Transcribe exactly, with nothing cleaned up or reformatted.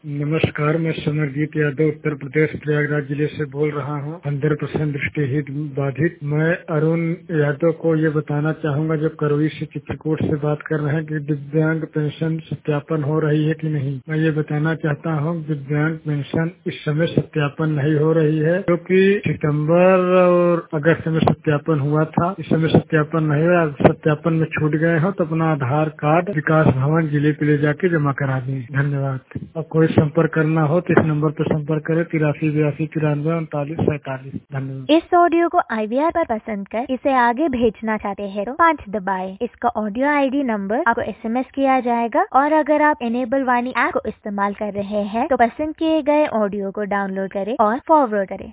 नमस्कार, मैं समरजीत यादव उत्तर प्रदेश प्रयागराज जिले से बोल रहा हूँ। पंद्रह परसेंट दृष्टिहीन बाधित। मैं अरुण यादव को ये बताना चाहूँगा, जो करवी से चित्रकूट से बात कर रहे हैं, कि दिव्यांग पेंशन सत्यापन हो रही है कि नहीं। मैं ये बताना चाहता हूँ, दिव्यांग पेंशन इस समय सत्यापन नहीं हो रही है, क्योंकि सितम्बर और अगस्त में सत्यापन हुआ था। इस समय सत्यापन नहीं हुआ। सत्यापन में छूट गए हो तो अपना आधार कार्ड विकास भवन जिले पे ले जाके जमा करा दें। धन्यवाद। अब कोई संपर्क करना हो तो इस नंबर पर संपर्क करें, तिरासी बयासी तिरानवे उनतालीस सैतालीस। धन्यवाद। इस ऑडियो को आई वी आर पर पसंद कर इसे आगे भेजना चाहते हैं तो पाँच दबाएं। इसका ऑडियो आई डी नंबर आपको एस एम एस किया जाएगा, और अगर आप एनेबल वाणी ऐप को इस्तेमाल कर रहे हैं तो पसंद किए गए ऑडियो को डाउनलोड करें और फॉरवर्ड करें।